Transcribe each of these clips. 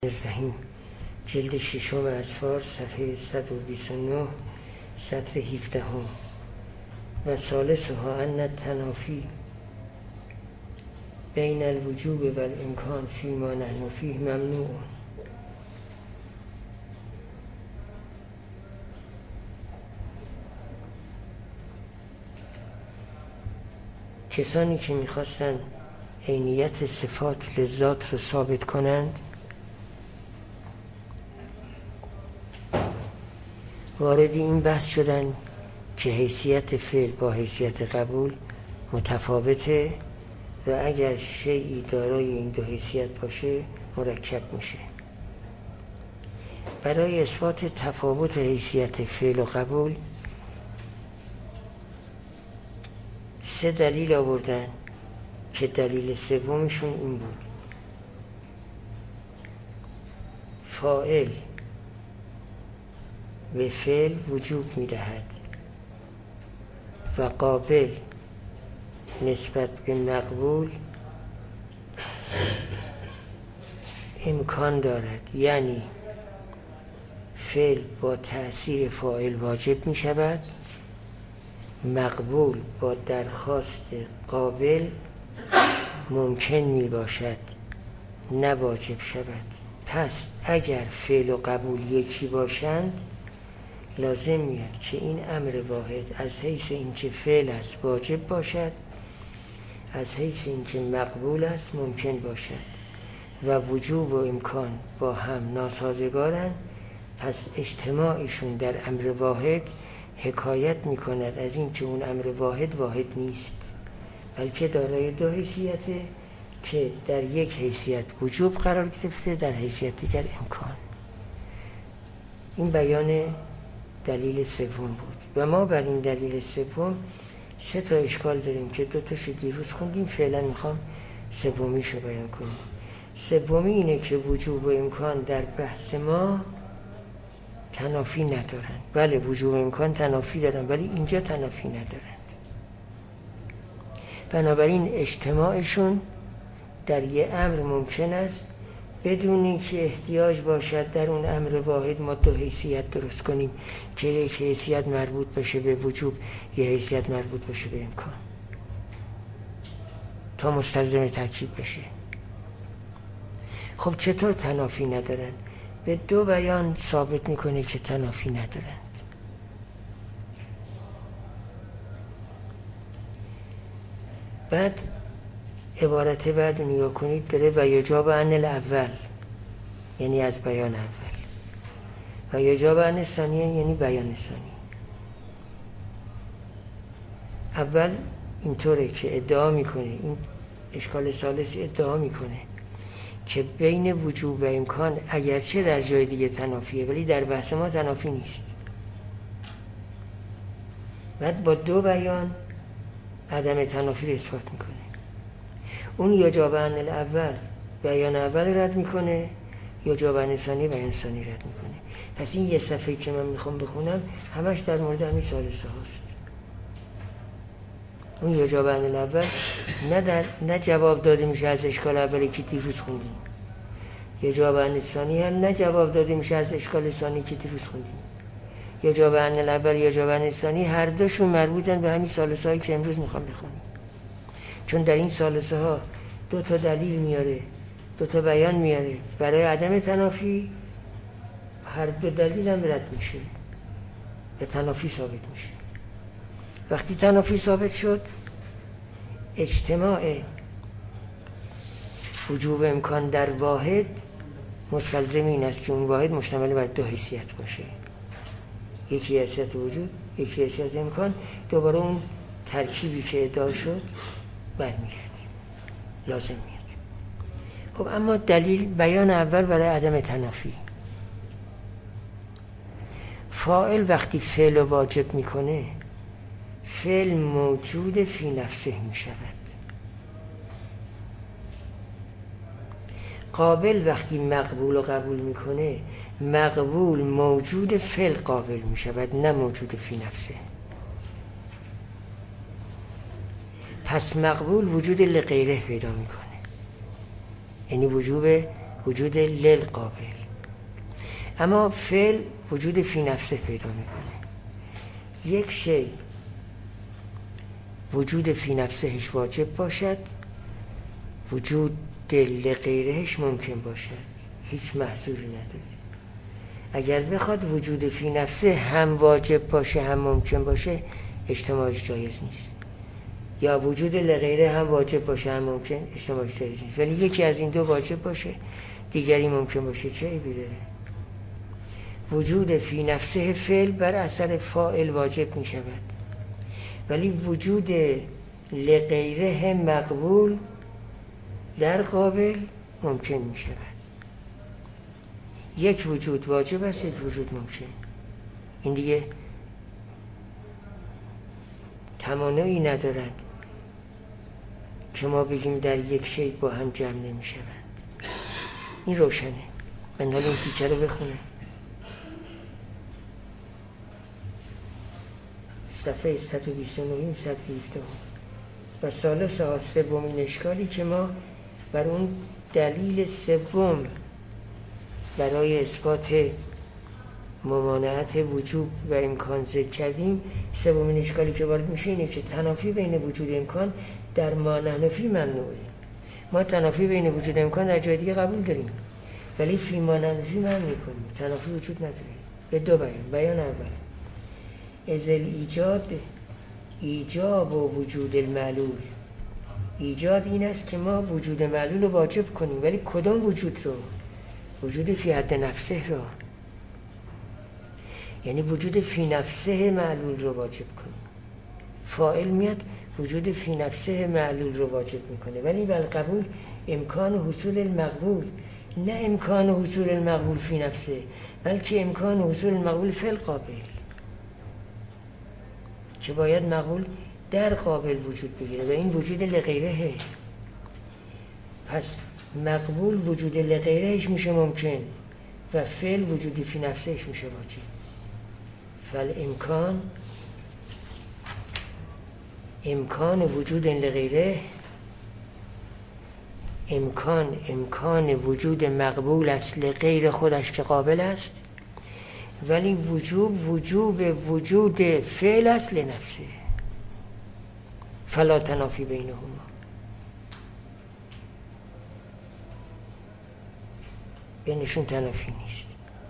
الرحیم جلد ششم اصفار صفحه 129 سطر 17 و ثالثها ان التنافی بین الوجوب و الامکان فیما نحن فیه ممنوع. کسانی که میخواستن عینیت صفات لذات رو ثابت کنند وارد این بحث شدن که حیثیت فعل با حیثیت قبول متفاوته و اگر شیئی دارای این دو حیثیت باشه مرکب میشه. برای اثبات تفاوت حیثیت فعل و قبول 3 دلیل آوردن که دلیل سومشون این بود: فاعل به فعل وجوب می‌دهد و قابل نسبت به مقبول امکان دارد، یعنی فعل با تأثیر فاعل واجب می شود، مقبول با درخواست قابل ممکن می باشد نه واجب شود. پس اگر فعل و قبول یکی باشند لازم میاد که این امر واحد از حیث اینکه فعل است واجب باشد، از حیث اینکه مقبول است ممکن باشد و وجوب و امکان با هم ناسازگارند. پس اجتماعشون در امر واحد حکایت میکند از اینکه اون امر واحد نیست، بلکه دارای 2 حیثیته که در یک حیثیت وجوب قرار گرفته، در حیثیت دیگر امکان. این بیان دلیل سوم بود و ما بر این دلیل سوم 3 تا اشکال داریم که 2 تاشو دیروز خوندیم. فعلا میخوام سومیشو بیان کنیم. سومی اینه که وجوب و امکان در بحث ما تنافی ندارن. بله وجوب و امکان تنافی دارن ولی اینجا تنافی ندارند. بنابراین اجتماعشون در یه امر ممکن است بدون که احتیاج باشد در اون امر واحد ما 2 حیثیت درست کنیم که یک حیثیت مربوط باشه به وجوب، یک حیثیت مربوط باشه به امکان تا مستلزم ترکیب بشه. خب چطور تنافی ندارن؟ به 2 بیان ثابت میکنه که تنافی ندارند. بعد عبارت بعد نگاه کنید، داره و یجاب عن الاول، یعنی از بیان اول، و یجاب عن ثانیه، یعنی بیان ثانی. اول اینطوره که ادعا میکنه، این اشکال ثالث ادعا میکنه که بین وجوب و امکان اگرچه در جای دیگه تنافیه ولی در بحث ما تنافی نیست. بعد با 2 بیان عدم تنافی رو اثبات میکنه. اون یجاب عن الاول بیان اول رد میکنه، یجاب عن ثانی بیان ثانی رد میکنه. پس این یه صفحه که من میخوام بخونم همش در مورد همین ثالثه هاست. اون یجاب عن الاول نه جواب داده میشه از اشکال اولی که دیروز خوندیم، یجاب عن ثانی هم نه جواب داده میشه از اشکال ثانی که دیروز خوندیم. یجاب عن الاول یجاب عن ثانی هر دوشون مربوطن به همین ثالثه هایی که امروز میخوام بخونیم، چون در این ثالثه ها 2 تا دلیل میاره، 2 تا بیان میاره برای عدم تنافی. هر 2 دلیل هم رد میشه و تنافی ثابت میشه. وقتی تنافی ثابت شد اجتماع وجوب امکان در واحد مستلزم این است که اون واحد مشتمل بر 2 حیثیت باشه، یکی حیثیت وجود، یکی حیثیت امکان. دوباره اون ترکیبی که ادعا شد برمیگردیم، لازم میاد. خب اما دلیل بیان اول برای عدم تنافی. فاعل وقتی فعل واجب میکنه فعل موجود فی نفسه میشود. قابل وقتی مقبول و قبول میکنه مقبول موجود فعل قابل میشود نه موجود فی نفسه. پس مقبول وجود لغیره پیدا میکنه، یعنی وجوب وجود للقابل. اما فعل وجود فی نفسه پیدا میکنه. یک شی وجود فی نفسهش واجب باشد، وجود لغیرهش ممکن باشد، هیچ محظوری نداره. اگر بخواد وجود فی نفسه هم واجب باشه هم ممکن باشه، اجتماعش جایز نیست. یا وجود لغیره هم واجب باشه هم ممکن، اجتماعش جایز نیست. ولی یکی از این دو واجب باشه، دیگری ممکن باشه، چه عیبی داره؟ وجود فی نفسه فعل بر اثر فاعل واجب می شود، ولی وجود لغیره مقبول در قابل ممکن می شود. یک وجود واجب است، یک وجود ممکن. این دیگه تمانعی ندارد که ما بگیم در یک شی با هم جمع نمی شوند. این روشنه. من حالا این تیکه رو بخونم. صفحه 129 117. و ثالث سومین اشکالی که ما بر اون دلیل سوم برای اثبات ممانعت وجوب و امکان ذکر کردیم، سومین اشکالی که وارد میشه اینه که تنافی بین وجود امکان در ما نحنفی ممنوعه. ما تنافی بین وجود امکان در جای دیگه قبول داریم، ولی فی ما نحنفی ممنوع میکنیم. تنافی وجود نداره. به دو بیان اول ازل ایجاب و وجود المعلول. ایجاد این است که ما وجود معلول رو واجب کنیم، ولی کدام وجود رو؟ وجود فی حد نفسه رو، یعنی وجود فی نفسه معلول رو واجب کنیم. فاعل میاد وجود فی نفسه معلول رو واجب میکنه، ولی بالقبول امکان حصول المقبول، نه امکان حصول المقبول فی نفسه، بلکه امکان حصول المقبول فی القابل، که باید مقبول در قابل وجود بگیره و این وجود لغیره. پس مقبول وجود لغیرهش میشه ممکن و فعل وجودی فی نفسهش میشه واجب. فالامکان امکان وجود لغیره، امکان وجود مقبول است لغیر خودش که قابل است، ولی وجود فعل است لنفسه. فلا تنافی بینهما. بینشون تنافی نیست.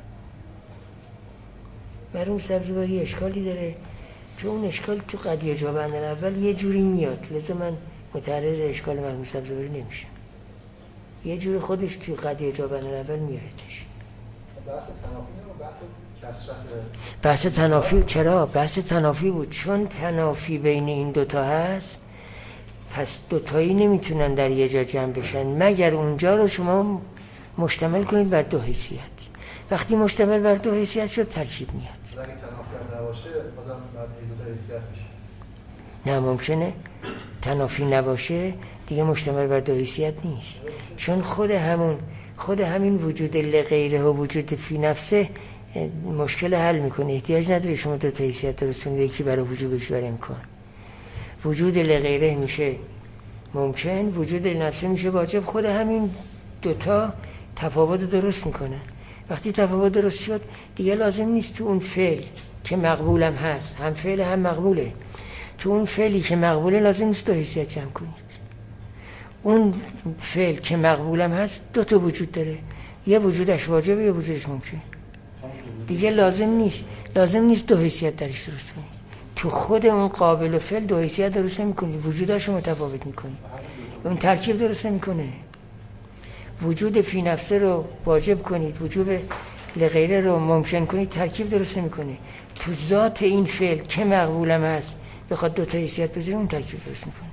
مرحوم سبزواری اشکالی داره که اون اشکال تو قضیه جوابن اول یه جوری میاد، لذا من متعرض اشکال مرحوم سبزواری نمیشم. یه جوری خودش تو قضیه جوابن اول میاردش. بحث تنافی نه، بحث کسرت. بحث تنافی چرا؟ بحث تنافی بود، چون تنافی بین این دوتا هست، پس دوتایی نمیتونن در یه جا جمع بشن مگر اونجا رو شما مشتمل کنید بر دو حیثیت. وقتی مشتمل بر دو حیثیت شد ترکیب میاد. اگه تنافی هم نباشه بازم بعد این دوتا حیثیت میشه. نه ممکنه تنافی نباشه دیگه مشتمل بر دو حیثیت نیست، چون خود همین وجود لغیره و وجود فی نفسه مشکل حل میکنه. احتیاج نداره شما دو تا حیثیت درست کنید، یکی برای وجود یکی برای امکان. وجود لغیره میشه ممکن، وجود نفسه میشه واجب. خود همین دوتا تفاوت درست میکنه. وقتی تفاوت درست شد دیگه لازم نیست تو اون فعل که مقبولم هست، هم فعل هم مقبوله، تو اون فعلی که مقبوله لازم نیست دو حیثیت جمع کنید. اون فعل که مقبولم هست دو تا وجود داره، یه وجودش واجبه یه وجودش ممکن. دیگه لازم نیست دو حیثیت درش درست کنید. تو خود اون قابل و فعل دو حیثیت درست نمی‌کنید، وجوداشو متفاوت می‌کنید. اون ترکیب درست نمی‌کنه. وجود فی نفسه رو واجب کنید، وجود لغیره رو ممکن کنید، ترکیب درست نمی‌کنه. تو ذات این فعل که مقبولم هست بخواد دو تا حیثیت بذاره، اون ترکیب درست می‌کنه.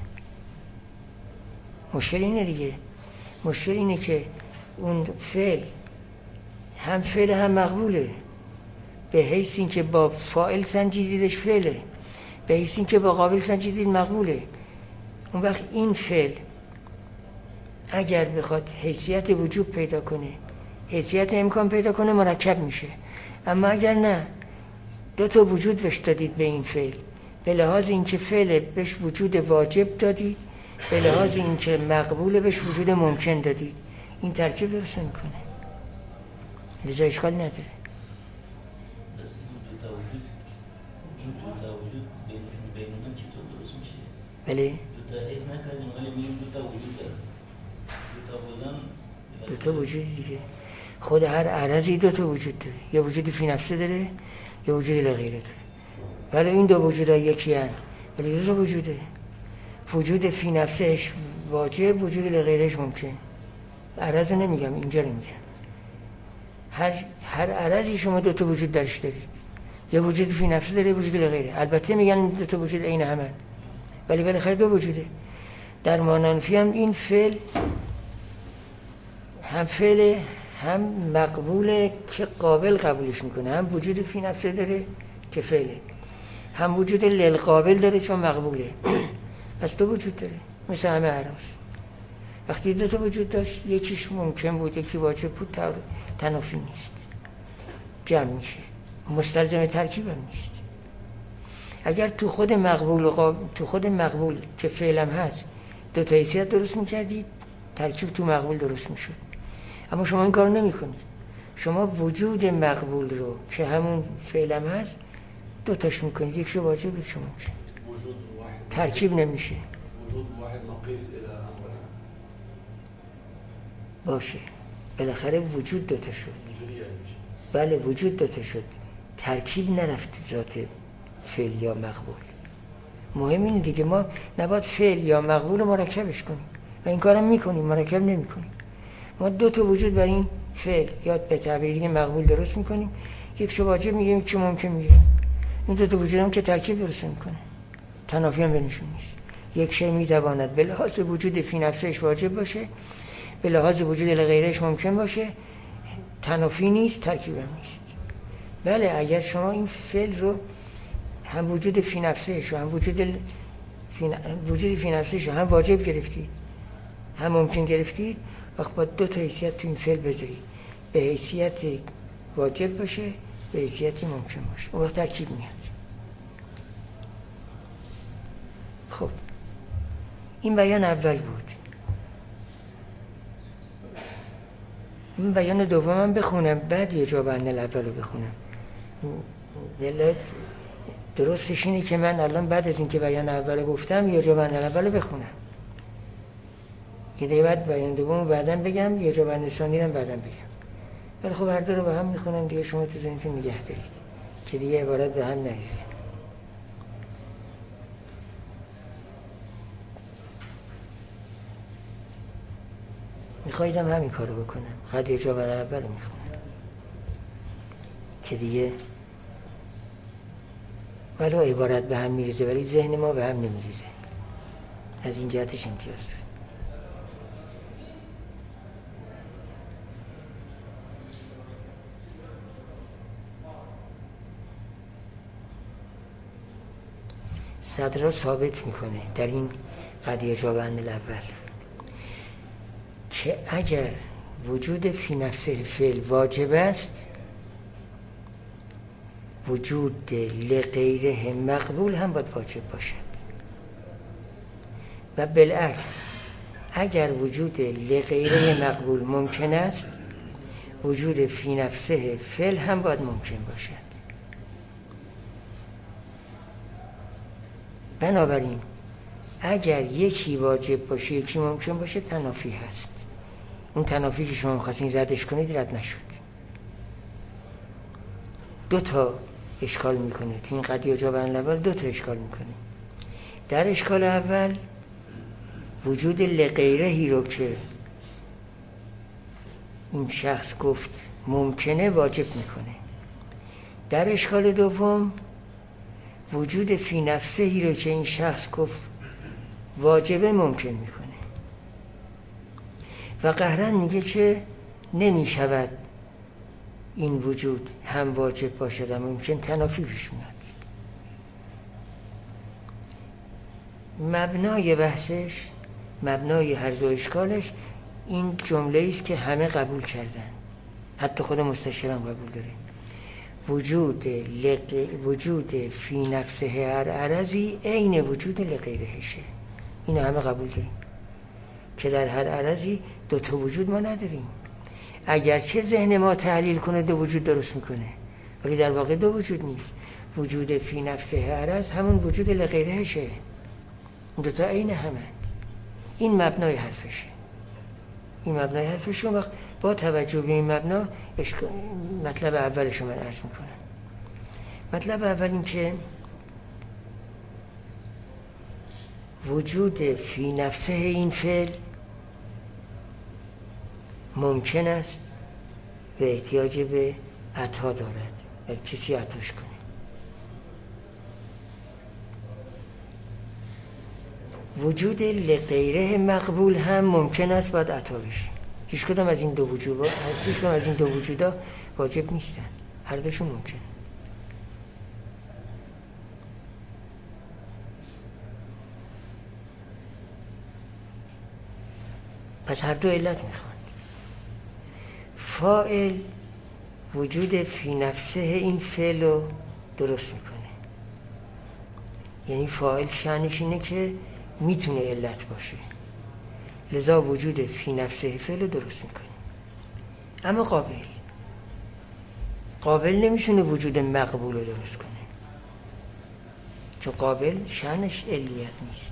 مشکل اینه دیگه. مشکل اینه که اون فعل هم مقبوله، به حیث این که با فاعل سنجیدیدش فعله، به حیث این که با قابل سنجیدید مقبوله. اون وقت این فعل اگر بخواد حیثیت وجوب پیدا کنه، حیثیت امکان پیدا کنه، مرکب میشه. اما اگر نه، دو تا وجود بهش دادید به این فعل، به لحاظ این که فعل بهش وجود واجب دادید، به لحاظ این که مقبول بهش وجود ممکن دادید. این ترکیب درست میکنه، لذا اشکال نداره. بس دو تا وجود بینشون چطور درست میشه؟ بله دو تا حس نکردیم ولی میگیم دو تا وجود داره. دو تا وجود دیگه. خود هر عرضی دو تا وجود داره، یه وجود فی نفسه داره، یه وجود لغیره داره. ولی این دو وجودها یکی هست ولی دو تا وجوده. وجود فی نفسهش واجب، وجود لغیرهش ممکن. عرض رو نمیگم، اینجا رو میگم. هر عرضی شما دو تا وجود درش دارید، یه وجود فی نفسه داره، یه وجود لغیره. البته میگن دو تا وجود عین همن، ولی بالاخره دو وجوده. در مانانفی هم این فعل هم فعل هم مقبوله که قابل قبولش میکنه، هم وجود فی نفسه داره که فعله، هم وجود للقابل داره چون مقبوله. پس دو وجود داره مثل همه اعراض. وقتی دو تا وجود داشت، یکیش ممکن بود یکی واجب بود، تنافی نیست، جمع میشه، مستلزم ترکیب هم نیست. اگر تو خود مقبول که فعلم هست دو تا حیثیت درست میکردید، ترکیب تو مقبول درست میشد. اما شما این کارو نمیکنید. شما وجود مقبول رو که همون فعلم هست دو تاش میکنید، یکشو واجب یکشو ممکن، ترکیب نمیشه. وجود واحد نقیص الى امر باشه، بالاخره وجود دو تا شد. بله وجود دو تا شد، ترکیب نرفت ذات فعل یا مقبول. مهم اینه دیگه، ما نباید فعل یا مقبول مرکبش کنیم و این کارم میکنیم، مرکب نمیکنیم. ما دو تا وجود بر این فعل یا به تعبیر دیگه مقبول درست میکنیم، یکشو واجب میگیم یکشو ممکن میگیم. این دو تا وجود هم که ترکیب درست میکنه، تنافی هم بینشون نیست. یک شی میتواند به لحاظ وجود فی نفسش واجب باشه، به لحاظ وجود لغیرش ممکن باشه، تنافی نیست، ترکیب هم نیست. بله اگر شما این فعل رو هم وجود فی نفسش و هم وجود فی نفسش هم واجب گرفتید هم ممکن گرفتید، وقت با دو تا حیثیت تو این فعل بذارید، به حیثیت واجب باشه، به حیثیت ممکن باشه، اون وقت ترکیب میاد. خب این بیان اول بود. این بیان دومم بخونم بعد یه جا بند الاول رو بخونم. درستش اینه که من الان بعد از اینکه بیان اول گفتم یه جا بند الاول رو بخونم که دیگه بعد بیان دوم رو بعداً بگم، یه جا بند ثانی رو بعداً بگم. ولی خب هر دو رو به هم میخونم دیگه، شما تو ذهنتون نگه دارید که دیگه عبارت به هم نریزه. میخوایدم همین کارو بکنم، خواهد یه جا بند اول رو میخونم که دیگه ولو عبارت به هم میریزه ولی ذهن ما به هم نمیریزه. از این جهتش امتیاز داره. صدر را ثابت میکنه در این قضیه جوابند الاول که اگر وجود فی نفسه فعل واجب است، وجود لغیره مقبول هم باید واجب باشد و بالعکس اگر وجود لغیره مقبول ممکن است، وجود فی نفسه فعل هم باید ممکن باشد. بنابراین اگر یکی واجب باشه یکی ممکن باشه، تنافی هست. اون تنافی که شما خواستین ردش کنید رد نشد. دو تا اشکال میکنه تو این قضیه جوابند اول، دو تا اشکال میکنه. در اشکال اول وجود لغیرهی رو که این شخص گفت ممکنه واجب میکنه. در اشکال دوم وجود فی نفسهی رو که این شخص گفت واجبه ممکن میکنه و قهرن میگه که نمیشود این وجود هم واجب باشد و ممکن، تنافی پیش میاد. مبنای بحثش، مبنای هر دو اشکالش این جمله است که همه قبول کردن، حتی خود مستشارم قبول داره. وجود فی نفسه هر عرضی عین وجود لغیرهشه. اینو همه قبول داریم. که در هر عرضی دو تا وجود ما نداریم. اگرچه ذهن ما تحلیل کنه دو وجود درست میکنه، ولی در واقع دو وجود نیست. وجود فی نفسه عرض همون وجود لغیرهشه، این دو تا عین همند. این مبنای حرفشه. این مبنای حرفشه. وقت با توجه به این مبنا مطلب اولشو من عرض میکنم. مطلب اول این که وجود فی نفسه این فعل ممکن است به احتیاج به عطا دارد و کسی عطاش کنه. وجود لغیره مقبول هم ممکن است باید عطا بشه. هیچ کدام از این دو وجودا واجب نیستن، هر دوشون ممکنه. پس هر دو علت میخوان. فاعل وجود فی نفسه این فعل رو درست میکنه، یعنی فاعل شأنش اینه که میتونه علت باشه، لذا وجود فی نفسه فعل رو درست میکنه. اما قابل نمیتونه وجود مقبول رو درست کنه، چون قابل شأنش علیت نیست.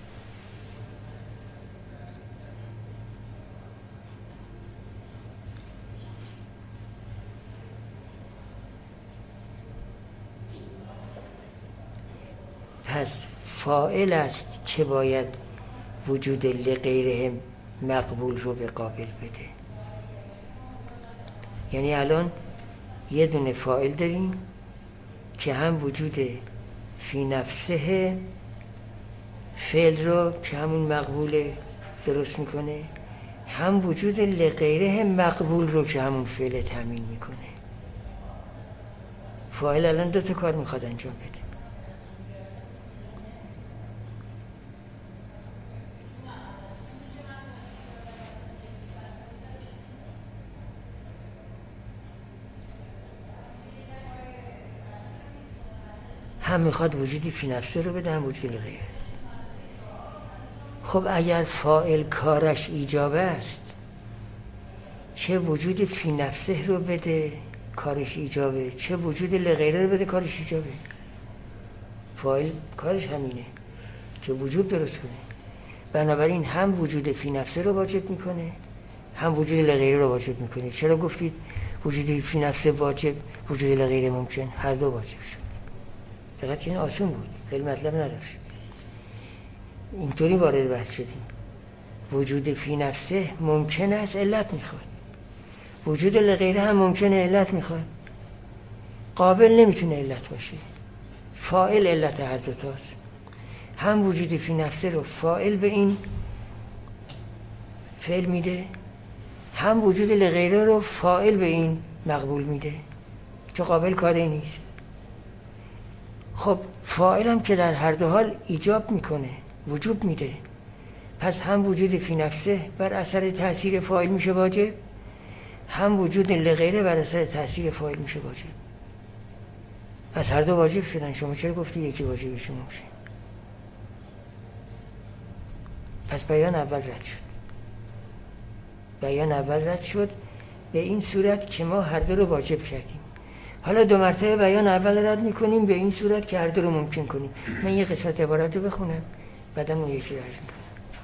پس فاعل است که باید وجود لغیره مقبول رو به قابل بده. یعنی الان یه دونه فاعل داریم که هم وجود فی نفسه فعل رو که همون مقبول درست میکنه، هم وجود لغیره مقبول رو که همون فعل تامین میکنه. فاعل الان دو تا کار میخواد انجام بده. هم میخواد وجودی فی نفسه رو بده، هم وجود لغیره. خب اگر فاعل کارش ایجاب است، چه وجود فی نفسه رو بده کارش ایجابه، چه وجود لغیره رو بده کارش ایجابه. فاعل کارش همینه که وجود درست کنه. بنابراین هم وجود فی نفسه رو واجب میکنه، هم وجود لغیره رو واجب میکنه. چرا گفتید وجود فی نفسه واجب، وجود لغیره ممکن؟ هر دو واجب شد. دقیقا این آسون بود، خیلی مطلب نداشت. اینطوری وارد بحث شدیم. وجود فی نفسه ممکن است علت میخواد، وجود لغیره هم ممکنه علت میخواد. قابل نمیتونه علت باشه، فاعل علت هر دوتاست. هم وجود فی نفسه رو فاعل به این فعل میده، هم وجود لغیره رو فاعل به این مقبول میده، چون قابل کاری نیست. خب فاعل هم که در هر دو حال ایجاب میکنه، وجوب میده، پس هم وجود فی نفسه بر اثر تأثیر فاعل میشه واجب، هم وجود لغیره بر اثر تأثیر فاعل میشه واجب. پس هر دو واجب شدن. شما چرا گفتی یکی واجب شما میشه؟ پس بیان اول رد شد به این صورت که ما هر دو رو واجب کردیم. حالا دو مرتبه بیان اول رد میکنیم به این صورت که هر دو رو ممکن کنیم. من یه قسمت عبارت رو بخونم بعدا اون یکی رو عرض میکنم.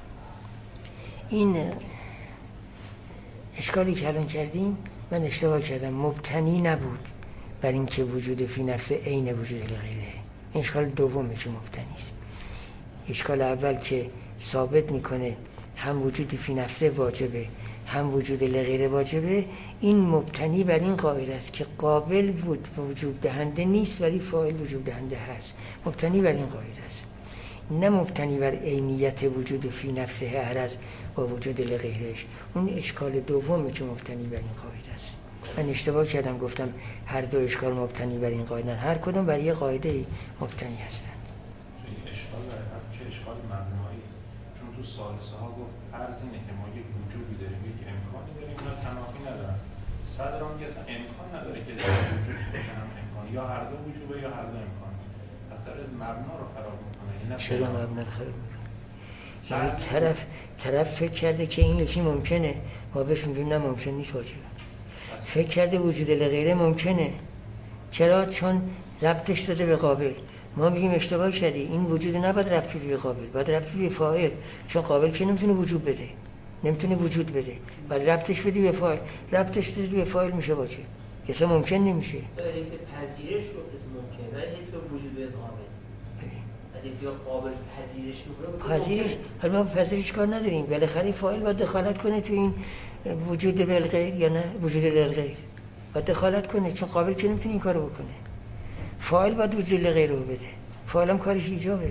این اشکالی که الان کردیم من اشتباه کردم، مبتنی نبود بر این که وجود فی نفسه عین وجود لغیره. این اشکال دومه که مبتنی است. اشکال اول که ثابت میکنه هم وجود فی نفسه واجبه هم وجود لغیره واجبه، این مبتنی بر این قاعده است که قابل وجود دهنده نیست ولی فاعل وجود دهنده هست. مبتنی بر این قاعده است، نه مبتنی بر عینیت وجود فی نفسه عرض با وجود لغیرش. اون اشکال دومه که مبتنی بر این قاعده است. من اشتباه کردم، گفتم هر دو اشکال مبتنی بر این قاعده، هر کدوم بر یه قاعده مبتنی هستند. اشکال داره که اشکال مبنایی، چون تو ثالثه ها گفت فرض اینه که ما یک وجودی داریم، یک امکانی داریم، اینا تنافی ندارن. صدر هم که اصلا امکان نداره که وجود باشه هم امکان، یا هر دو وجوده یا هر دو امکان. پس داره مبنا رو خراب میکنه. چرا مبنا رو خراب میکنه؟ یعنی طرف فکر کرده که این یکی ممکنه، ما بهش میگیم نه ممکن نیست، واجبه. فکر کرده وجود لغیره ممکنه، چرا؟ چون ربطش داده به قابل. ما میگیم اشتباه کردی، این وجود نباید ربط بدی به قابل، باید ربط بدی به فاعل، چون قابل که نمیتونه وجود بده، نمیتونه وجود بده، باید ربطش بدی به فاعل. ربطش دادی به فاعل میشه واجب، کسا ممکن نمیشه. حیث پذیرش رو کسی ممکنه، ولی حیث به وجود به قابل، حیث قابل پذیرش میکنه. پذیرش، حالا ما پذیرش کار نداریم، بالاخره فاعل باید دخالت کنه تو این وجود بالغیر یا نه وجود للغیر، باید دخالت کنه، چون قابل که نمیتونه این کارو بکنه. فاعل باید وجود لغیر رو بده، فاعل هم کارش ایجابه.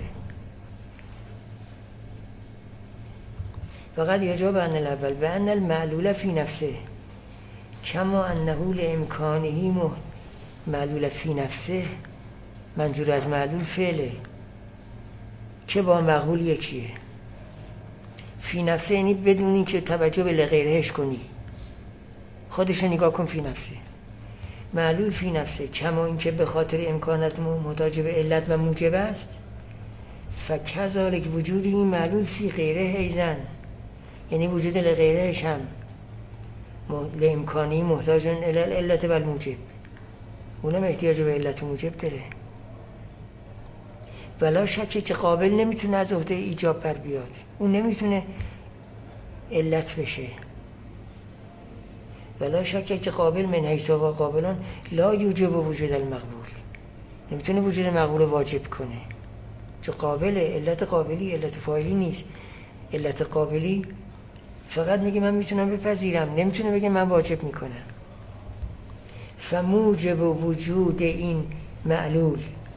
فقط یجاب ان الاول و ان المعلول فی نفسه کما انه لامکانه معلول فی نفسه. منظور از معلول فعله که با مقبول یکیه. فی نفسه یعنی بدون این که توجه به لغیرهش کنی، خودش نگاه کن فی نفسه. معلول فی نفسه کما این که به خاطر امکانات محتاج به علت و موجب است، فکذالک وجود این معلول فی غیره ایزن، یعنی وجود لغیرهش هم لامکانی محتاج علت و الموجب، اونم احتیاج به علت و موجب داره. ولا شکه که قابل نمیتونه از عهده ایجاب بر بیاد، اون نمیتونه علت بشه. ولا شکه که قابل من حیث و قابلان لا یوجب وجود المقبول، نمیتونه وجود مقبول واجب کنه، چون قابله، علت قابلی علت فاعلی نیست. علت قابلی فقط میگه من میتونم بپذیرم، نمیتونه بگه من واجب میکنم. فموجب وجود این معلول،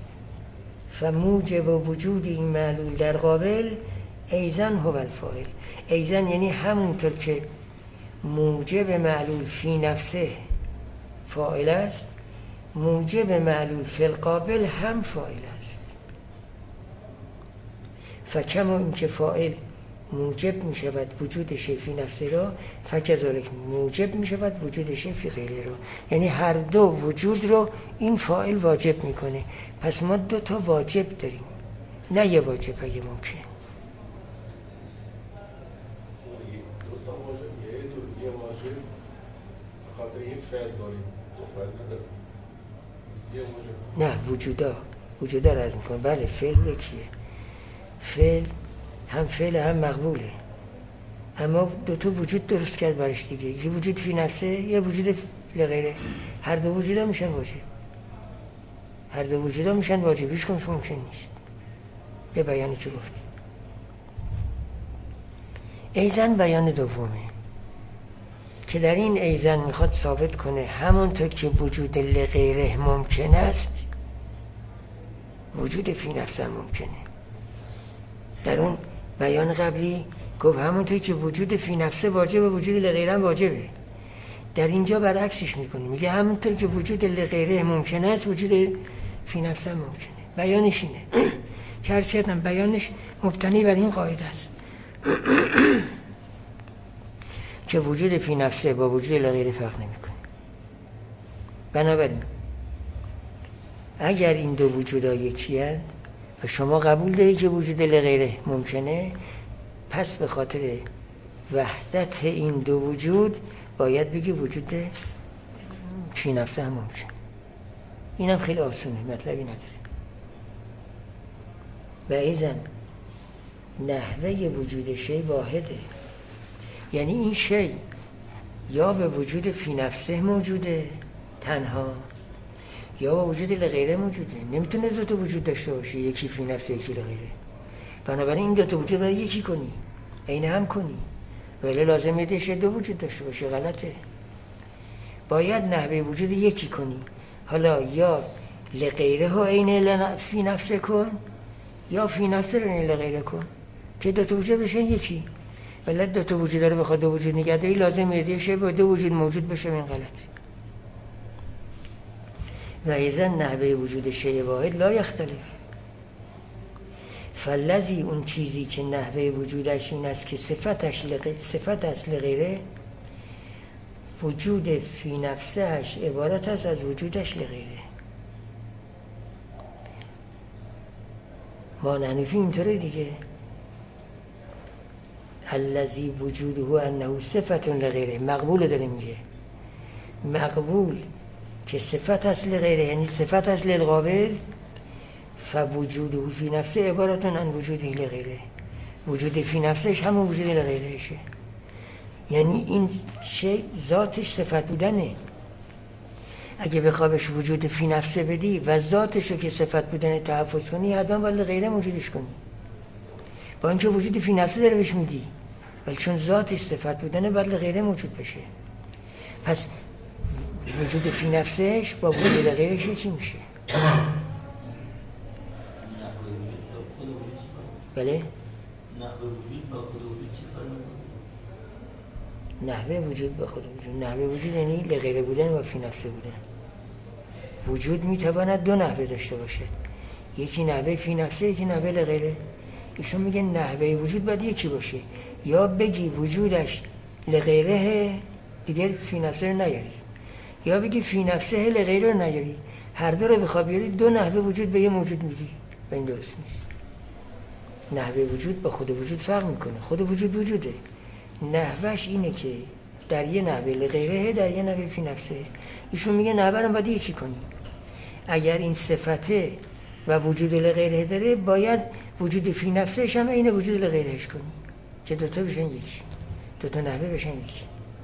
فموجب وجود این معلول در قابل ایزن هو الفاعل. ایزن یعنی همونطور که موجب معلول فی نفسه فاعل است، موجب معلول فی القابل هم فاعل است. فکما این که فاعل موجب می شود وجود شی فی نفسه را، فکذالک موجب می شود وجود شی فی غیره را، یعنی هر دو وجود رو این فاعل واجب میکنه. پس ما دو تا واجب داریم، نه یه واجب اگه ممکن. دو تا واجب، یه واجب خاطر یک فعل داریم، دو فعل نداریم. یه واجب نه وجودا رو عرض میکنم. بله فعل یکیه، فعل هم فعل هم مقبوله، اما دو تا وجود درست کرد برش دیگه، یه وجود فی نفسه یه وجود لغیره، هر دو وجودا میشن واجب، هر دو وجودا میشن واجب، هیچ کنش ممکن نیست. به بیانی که گفت ایزن بیان دومه که در این ایزن میخواد ثابت کنه همونطور که وجود لغیره ممکن است وجود فی نفسه هم ممکنه. در اون بیان قبلی گفت همونطور که وجود فی نفسه واجبه وجود لغیره هم واجبه. در اینجا برعکسش میکنه، میگه همونطور که وجود لغیره ممکن است وجود فی نفسه هم ممکنه. بیانش اینه که هر چیتم بیانش مبتنی بر این قاعده است که وجود فی نفسه با وجود لغیره فرق نمیکنه. بنابراین اگر این دو وجودها یکی هست و شما قبول دارید که وجود لغیره ممکنه، پس به خاطر وحدت این دو وجود باید بگی وجود فی نفسه هم ممکن. اینم خیلی آسونه، مطلبی نداره. و ایزن نحوه وجود شی واحده، یعنی این شی یا به وجود فی نفسه موجوده تنها یا با وجود لغیره موجوده. نمیتونه دو تا وجود داشته باشه، یکی فی نفسه یکی لغیره. بنابراین این دو تا وجود باید یکی کنی، عین هم کنی، ولی لازم یه دو وجود داشته باشه، غلطه. باید نحوه وجود یکی کنی، حالا یا لغیره ها عین فی نفسه کن یا فی نفسه رو عین لغیره کن که دو تا وجود بشن یکی. ولی دو تا وجود رو بخواد دو وجود نگه داری لازم یه شی با دو وجود موجود بشه، این غلطه. و ایزن نحوه وجود شی واحد لا یختلف، فالذی اون چیزی که نحوه وجودش این است که صفت اصل غیره، وجود فی نفسهش عبارت است از وجودش لغیره. ما نحنفی اینطوره دیگه، الذی وجوده انه صفت لغیره، مقبول داره میگه. مقبول که صفت است لغیره، یعنی صفت است للقابل، فوجوده فی نفسه عبارتون عن وجوده لغیره، وجود فی نفسش همون وجود لغیرهشه. یعنی این شی ذاتش صفت بودنه. اگه بخوابش وجود فی نفسه بدی و ذاتش رو که صفت بودنه تحفظ کنی، حتما باید لغیره موجودش کنی، با اینکه وجود فی نفسه داره بهش میدی، ولی چون ذاتش صفت بودنه باید لغیره موجود بشه. پس وجود فی نفسش با وجود لغیرش چی میشه؟ بله؟ نحوه وجود با خود وجود. نحوه وجود یعنی لغیره بودن و فی نفسه بودن. وجود میتواند دو نحوه داشته باشد، یکی نحوه فی نفسه، یکی نحوه لغیره. ایشون میگه نحوه وجود باید یکی باشه، یا بگی وجودش لغیره دیگر فی نفسه رو نیاری، یا بگی فی نفسه لغیره رو نیاری. هر دو رو بخواه بیاری دو نحوه وجود به یه موجود میدی و این درست نیست. نحوه وجود با خود وجود فرق میکنه. خود وجود وجوده، نحوهش اینه که در یه نحوه لغیره، در یه نحوه فی نفسه. ایشون میگه نحوه رو باید یکی کنی. اگر این صفته و وجود لغیره داره، باید وجود فی نفسهش هم اینه وجود لغیرهش کنی که دوتا بشن یکی، دوتا نحوه بشن یکی.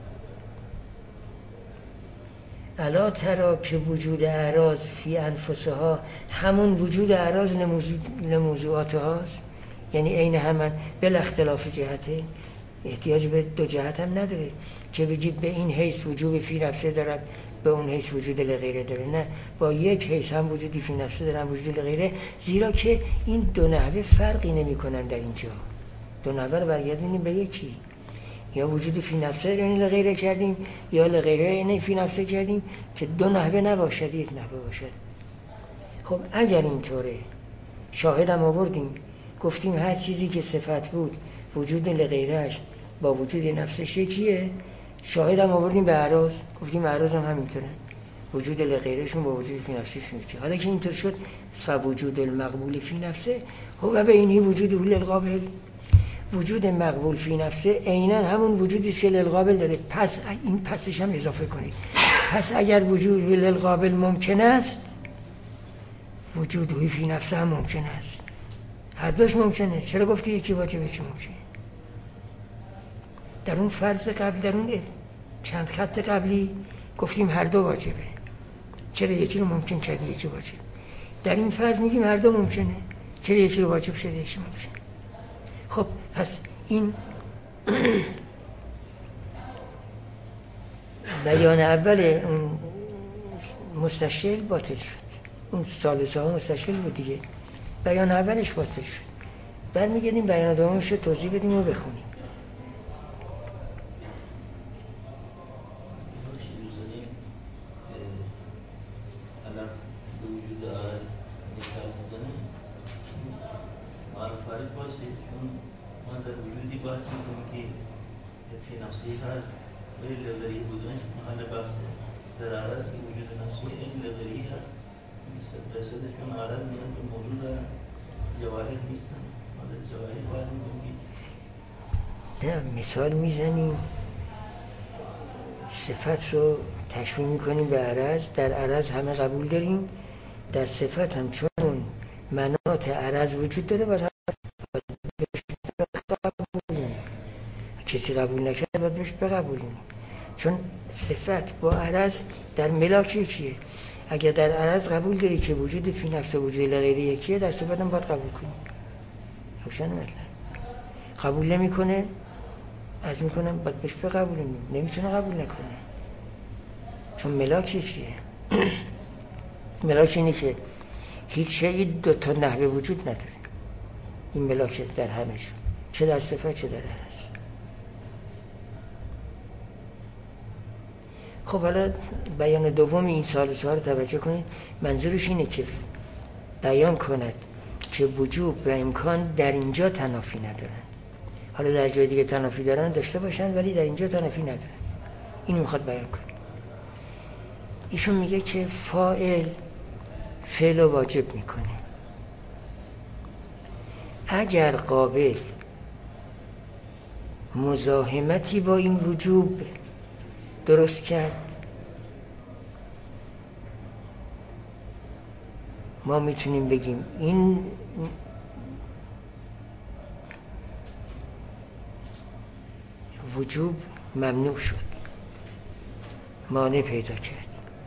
الا ترا که وجود اعراض فی انفسها همون وجود اعراض لموضوعات هاست، یعنی عین همن بلا اختلاف جهته، احتیاج به دو جهت هم نداره که بگید به این حیث وجود فی نفسه دارن، به اون حیث وجود لغیره داره. نه، با یک حیث هم وجودی فی نفسه دارن، وجود لغیره، زیرا که این دو نحوه فرقی نمی کنن در اینجا. دو نحوه رو برگردونیم به یکی، یا وجود فی نفسه رو لغیره کردیم، یا لغیره اینه فی نفسه کردیم، که دو نحوه نباشد، یک نحوه باشد. خب اگر اینطوره، شاهدم آوردیم، گفتیم هر چیزی که صفت بود وجود لغیرهش با وجود نفسش یکیه. شاهدم آوردیم به اعراض، گفتیم اعراض هم همینطوره، وجود لغیرهشون با وجود فی نفسشون یکیه. حالا که اینطور شد، فوجود المقبول فی نفسه هو به اینی وجود للقابل، وجود مقبول فی نفسه عیناً همون وجودی که للقابل داره. پس این پسش هم اضافه کنید. پس اگر وجود للقابل ممکن است، وجود فی نفسه هم ممکن است. هر دوش ممکنه. چرا گفتی یکی واجبه چه ممکنه؟ در اون فرض قبل، در اون چند خط قبلی گفتیم هر دو واجبه. چرا یکی رو ممکن کردی یکی واجب؟ در این فرض میگیم هر دو ممکنه. چرا یکی رو واجب شده یکی ممکن؟ خب پس این بیان اول اون مستشکل باطل شد. اون ثالثه ها مستشکل بود دیگه، بیان اولش باطل شد. برمیگردیم بیان دومش رو توضیح بدیم و بخونیم. معرفت باشه، چون ما در وجودی بحث میکنیم که فی نفسی هست ولی لغیری بودنش محل بحثه. در عرض که وجود نفسی این لغیری هست 100%، چون عرض میگن که موجود دارن، جواهر نیستن. ما در جواهر باید میکنیم. نه، مثال میزنیم، صفت رو تشبیه میکنیم به عرض. در عرض همه قبول داریم، در صفت هم چون مناط عرض وجود داره باید کسی قبول نکرد باید بهش بقبولیم، چون صفت با عرض در ملاک یکیه. اگر در عرض قبول داری که وجود فی نفس و وجود لغیره یکیه، در صفت هم باید قبول کنیم. روشن مطلب. قبول نمیکنه، از میکنم باید بهش بقبولیم، نمیتونه قبول نکنه، چون ملاک یکیه. ملاک اینه که هیچ شیئی دو تا نحوه وجود نداره. این ملاک در همه جا، چه در صفت چه در عرض. خب حالا بیان دوم این ثالثه ها رو توجه کنید. منظورش اینه که بیان کند که وجود و امکان در اینجا تنافی ندارن. حالا در جای دیگه تنافی دارن داشته باشن، ولی در اینجا تنافی ندارن. اینو میخواد بیان کنه. ایشون میگه که فاعل فعل رو واجب میکنه. مزاحمتی با این وجوب درست کرد، ما میتونیم بگیم این وجوب ممنوع شد، مانع پیدا کرد.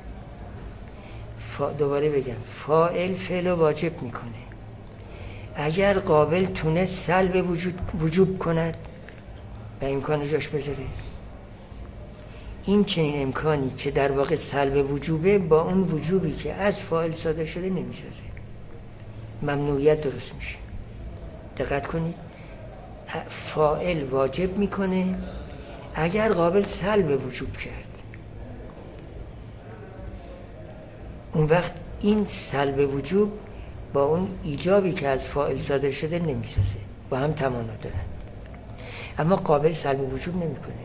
دوباره بگم فاعل فعل واجب میکنه. اگر قابل تونست سلب وجوب کند و امکان جاش بذاره، این چنین امکانی که در واقع سلب وجوبه با اون وجوبی که از فاعل صادر شده نمیسازه، ممنوعیت درست میشه. دقت کنید، فاعل واجب میکنه اگر قابل سلب وجوب کرد، اون وقت این سلب وجوب با اون ایجابی که از فاعل صادر شده نمیسازه، با هم تمانا دارن. اما قابل سلب وجوب نمیکنه.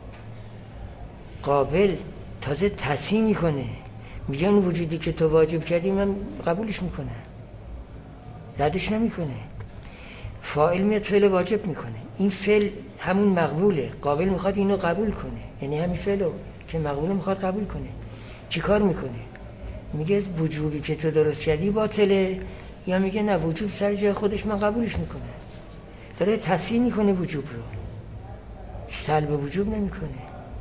قابل تازه تصحیح میکنه، میگه اون وجودی که تو واجب کردی من قبولش میکنه، ردش نمیکنه. فاعل میاد فعل واجب میکنه، این فعل همون مقبوله، قابل میخواد اینو قبول کنه، یعنی همین فعلو که مقبوله میخواد قبول کنه. چی کار میکنه؟ میگه وجوبی که تو درست کردی باطله، یا میگه نه وجوب سر جای خودش من قبولش میکنه. داره تصحیح میکنه وجوب رو، سلب وجوب نمیکنه.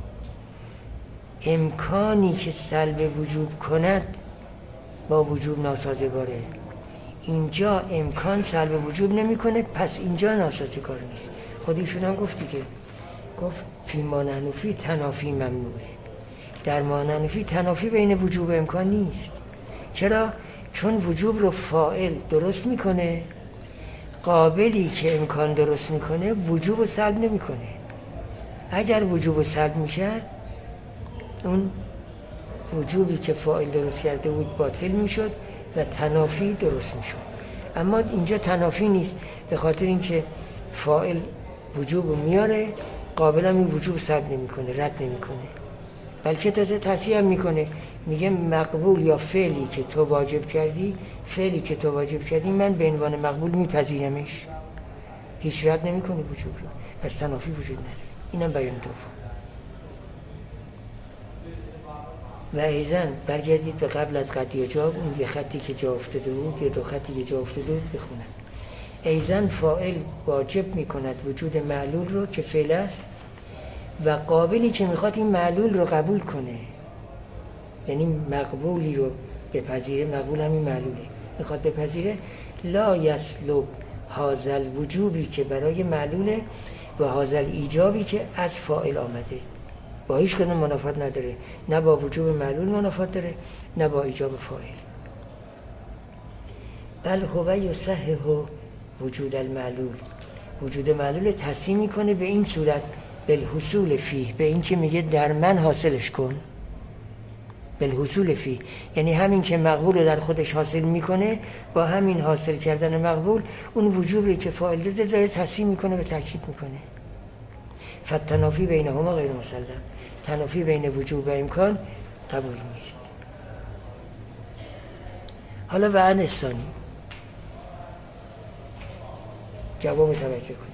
امکانی که سلب وجوب کند با وجوب ناسازگاره. اینجا امکان سلب وجوب نمیکنه، پس اینجا ناسازگار نیست. خودشون هم گفتی که گفت فی ما نحن فی تنافی ممنوعه. در ما نحن فی تنافی بین وجوب و امکان نیست. چرا؟ چون وجوب رو فاعل درست میکنه، قابلی که امکان درست میکنه وجوب رو سلب نمیکنه. اگر وجوب رو سلب میکرد، اون وجوبی که فاعل درست کرده بود باطل میشد و تنافی درست میشد. اما اینجا تنافی نیست، به خاطر اینکه فاعل وجوب رو میاره، قابل هم این وجوب سلب نمیکنه، رد نمیکنه، بلکه تازه تصحیح هم میکنه. میگه مقبول یا فعلی که تو واجب کردی، فعلی که تو واجب کردی من به عنوان مقبول میپذیرمش، هیچ رد نمیکنه وجوب رو، پس تنافی وجود نداره. اینم بیان دوم. و ایزن برگردید به قبل از قد یا جواب، اون یه خطی که جا افتاده بود یا دو خطی که جا افتاده بود بخونم. ایزن فاعل واجب میکند وجود معلول رو که فعل است و قابلی که میخواد این معلول رو قبول کنه، یعنی مقبولی رو بپذیره، مقبول همین معلوله میخواد بپذیره، لا یسلب هازل وجوبی که برای معلوله و هازل ایجابی که از فاعل آمده، با هیچ کدوم منافات نداره، نه با وجوب معلول منافات داره نه با ایجاب فاعل. بل هو یصحح وجود المعلول، وجود معلول تصحیح میکنه به این صورت، بالحصول فیه، به این که میگه در من حاصلش کن. بالحصول فیه یعنی همین که مقبول رو در خودش حاصل میکنه، با همین حاصل کردن مقبول اون وجوبی که فاعل داده داره تصحیح میکنه و تاکید میکنه. فتنافی بینهما غیر مسلم، تنافی بین وجوب و امکان قبول نیست. حالا و عن الثانی، جواب توجه کنید.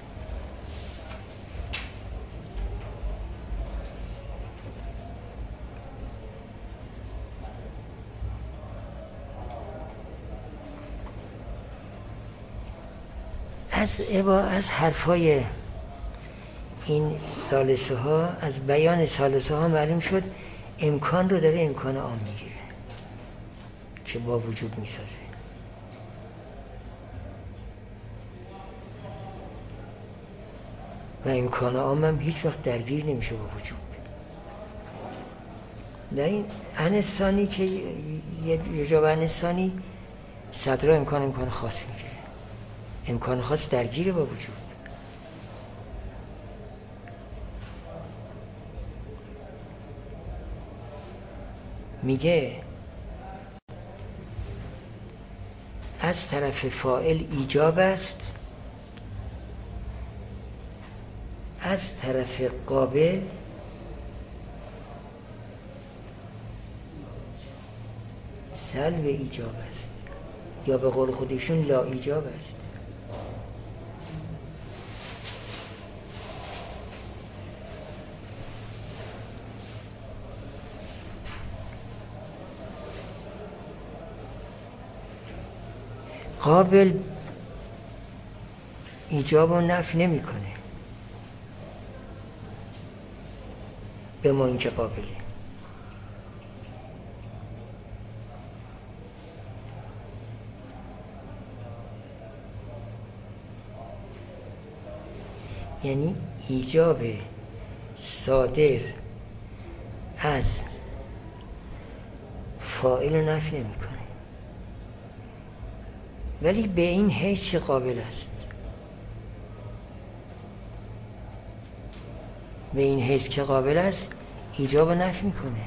از حرفای این ثالثه ها، از بیان ثالثه ها معلوم شد امکان رو داره امکان عام میگیره که با وجود میسازه. و امکان عام هم هیچ وقت درگیر نمیشه با وجود. در این انسانی که یه جا به انسانی صدر امکان خاص میگیره، امکان خاص درگیره با وجود. میگه از طرف فاعل ایجاب است، از طرف قابل سلب ایجاب است، یا به قول خودشون لا ایجاب است. قابل ایجاب و نفی نمیکنه به ما اینکه قابله. یعنی ایجاب صادر از فاعل رو نفی نمیکنه، ولی به این حیث که قابل است، به این حیث که قابل است ایجاب و نفی میکنه.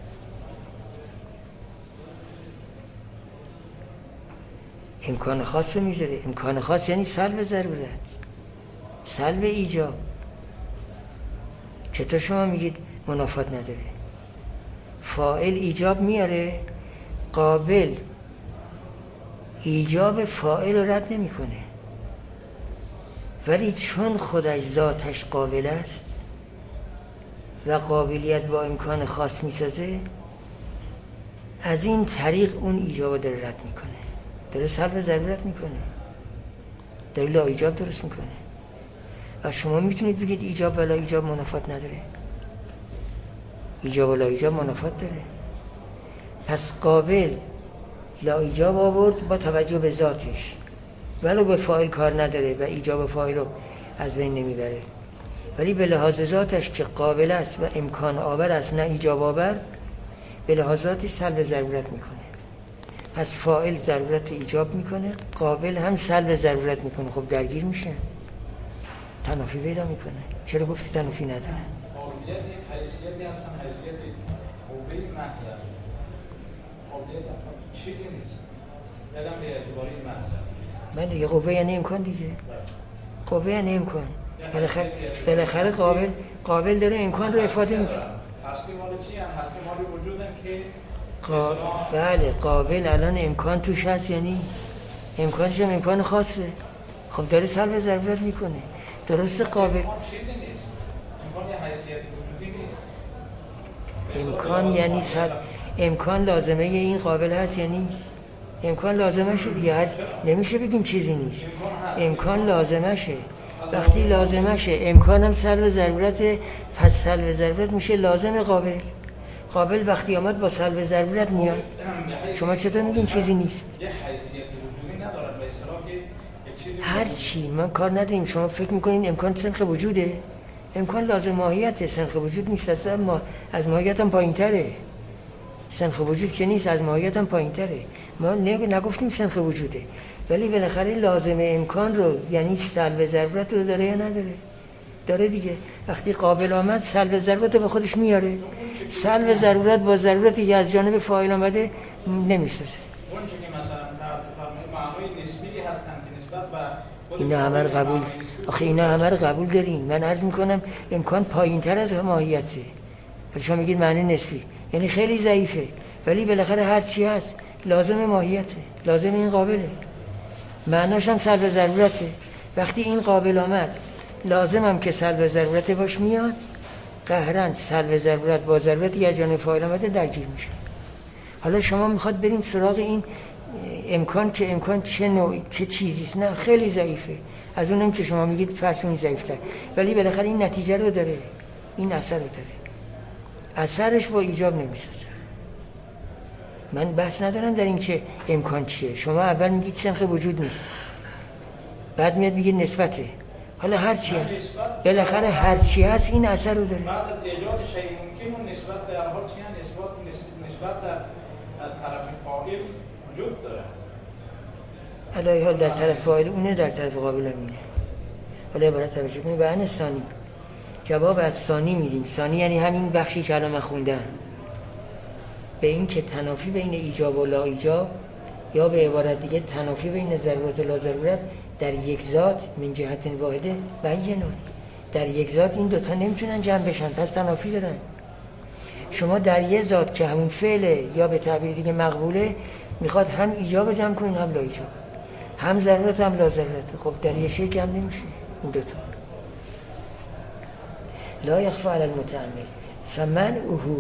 امکان خاص رو میذاره. امکان خاص یعنی سلب ضرورت، سلب ایجاب. چطور شما میگید منافات نداره؟ فاعل ایجاب میاره، قابل ایجاب فاعل رو رد نمیکنه، ولی چون خودش ذاتش قابل است و قابلیت با امکان خاص میسازه، از این طریق اون ایجاب رو داره رد میکنه، داره سلب ضرورت میکنه، داره لا ایجاب درست میکنه. و شما میتونید بگید ایجاب و لا ایجاب منافات نداره؟ ایجاب و لا ایجاب منافات داره. پس قابل لا ایجاب آورد با توجه به ذاتش، ولو به فاعل کار نداره و ایجاب فاعل رو از بین نمیبره، ولی به لحاظ ذاتش که قابل است و امکان آور است نه ایجاب آور، به لحاظ ذاتش سلب ضرورت میکنه. پس فاعل ضرورت ایجاب میکنه، قابل هم سلب ضرورت میکنه. خب درگیر میشه، تنافی پیدا میکنه. چرا گفتی تنافی نداره؟ قابلیت یک حیثیتی هستن، حیثیت قوه محضر. قابلیت چیزی نیست، دلم به اعتباری محضر. من دیگه قوه یعنی امکان دیگه. قوه یعنی امکان. بالاخره قابل داره امکان رو افاده میکنه. هستی مال چی هم؟ هستی مال وجودن که بله، قابل الان امکان توش هست یا نیست؟ امکانش هم امکان خاصه. خب داره سلب ضرورت میکنه. درسته قابل امکان چیزی نیست، امکان یه حیثیت وجودی نیست. امکان یعنی امکان لازمه این قابل هست یا نیست؟ امکان لازمه شه دیگه. نمیشه بگیم چیزی نیست، امکان لازمه شه. وقتی لازمه شه امکان هم سلب ضرورته، پس سلب ضرورت میشه لازم قابل. قابل وقتی آمد با سلب ضرورت میاد. شما چطور میگین چیزی نیست؟ یه حیثیت وجودی ندارد به اصطلاح که یک چیزی هر چی من کار نداریم. شما فکر میکنین امکان سنخ وجوده؟ امکان لازم ماهیته، سنخ وجود نیست. اصلا از ماهیت هم پایین تره. سنخ وجود که نیست، از ماهیت هم پایین تره. ما نگفتیم سنخ وجوده، ولی بالاخره لازم امکان رو یعنی سلب ضرورت رو داره یا نداره؟ داره دیگه. وقتی قابل آمد سلب ضرورت به خودش میاره. سلب ضرورت با ضرورتی که از جانب فاعل آمده نمیسازه. اون چیزی که مثلا معنای نسبی هستن که نسبت به اینا همه رو قبول، آخه اینا همه رو قبول دارین. من عرض میکنم امکان پایین تر از ماهیته. شما میگید معنی نسبی یعنی خیلی ضعیفه، ولی بالاخره هر چی هست لازم ماهیته، لازم این قابله، معناش هم سلب ضرورته. وقتی این قابل آمد لازم هم که سلب ضرورت باش میاد، قهرن سلب ضرورت با ضرورتی که از جانب فاعل آمده درگیر میشه. حالا شما میخواد بریم سراغ این امکان که امکان چه نوعی، چه چیزیست. نه خیلی ضعیفه، از اونم که شما میگید فرسون ضعیفتر، ولی بالاخره این نتیجه رو داره، این اثر رو داره. اثرش با ایجاب نمیسازه. من بحث ندارم در این که امکان چیه. شما اول میگید سنخ وجود نیست، بعد میاد میگید نسبته. حالا هر چی هست، بالاخره هر چی هست این اثر رو داره. بعد از ایجاد شیء ممکن و نسبت در حال چی هست؟ نسبت در طرف فاعل وجود داره. علاوه حال در طرف فاعل اونه، در طرف قابل هم اینه. حالا برای توجه کنید به ان ثانی. جواب از ثانی میدیم. ثانی یعنی همین بخشی که الان من خوندم، به این که تنافی بین ایجاب و لا ایجاب، یا به عبارت دیگه تنافی بین ضرورت و لا ضرورت در یک ذات من جهت واحده بینون. در یک ذات این دوتا نمیتونن جمع بشن، پس تنافی دارن. شما در یک ذات که همون فعله یا به تعبیر دیگه مقبوله، میخواد هم ایجاب جمع کنین هم لا ایجاب، هم ضرورت هم لا ضرورت. خب در یک شی جمع نمیشه این دوتا. لا یخفی علی المتأمل فمنعه.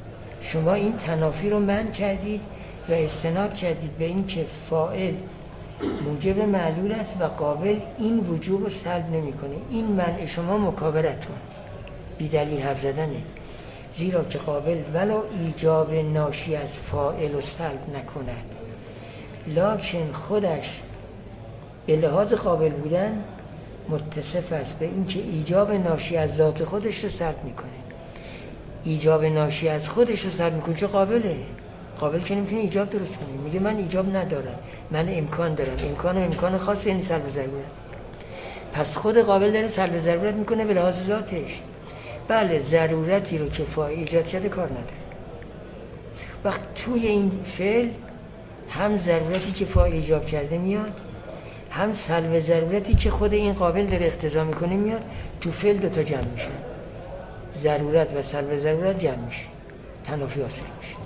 شما این تنافی رو منع کردید و استناد کردید به این که فاعل موجب معلول است و قابل این وجوب رو سلب نمیکنه. این منع شما مکابرتون، بی دلیل حرف زدنه، زیرا که قابل ولو ایجاب ناشی از فاعل و سلب نکند، لکن خودش به لحاظ قابل بودن متصف است به این که ایجاب ناشی از ذات خودش رو سلب میکنه. ایجاب ناشی از خودش رو سلب میکنه چه قابله؟ قابل که نمیتونه ایجاب درست کنه. میگه من ایجاب ندارم، من امکان دارم. امکان خاص یعنی سلب ضرورت. پس خود قابل داره سلب ضرورت میکنه به لحاظ ذاتش. بله ضرورتی رو که فاعل ایجاد کرده کار نداره. وقت توی این فعل هم ضرورتی که فاعل ایجاب کرده میاد، هم سلب ضرورتی که خود این قابل داره اقتضا میکنه میاد. تو فعل دوتا جمع میشن، ضرورت و سلب ضرورت جمع میشه، تنافی حاصل میشه.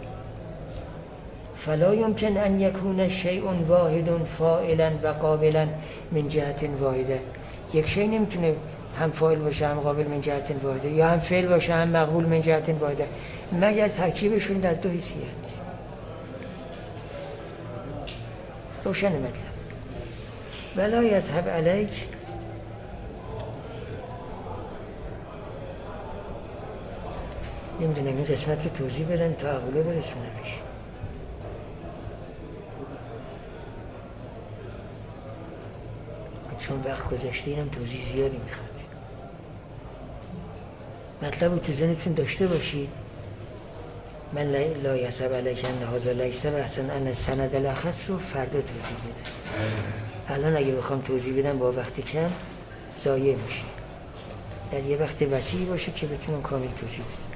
فلا یمکن ان یکون شیء واحد فاعلا و قابلا من جهت واحده. یک شی نمیتونه هم فاعل باشه هم قابل من جهت واحده، یا هم فعل باشه هم مقبول من جهت واحده، مگر ترکیبشون از دو حیثیت. روشن مطلب. ولا یذهب علیک نمیدونم این قسمت رو توضیح بدن تا عقوله برسونمش. چون وقت گذشته اینم توضیح زیادی میخواد. مطلب رو تو ذهنتون داشته باشید. من لا یذهب علیک ان هذا لیس بحثا ان السند الاخص رو فردا توضیح بدم. الان اگه بخوام توضیح بدم با وقت کم ضایع میشه. در یه وقت وسیعی باشه که بتونم کامل توضیح بدم.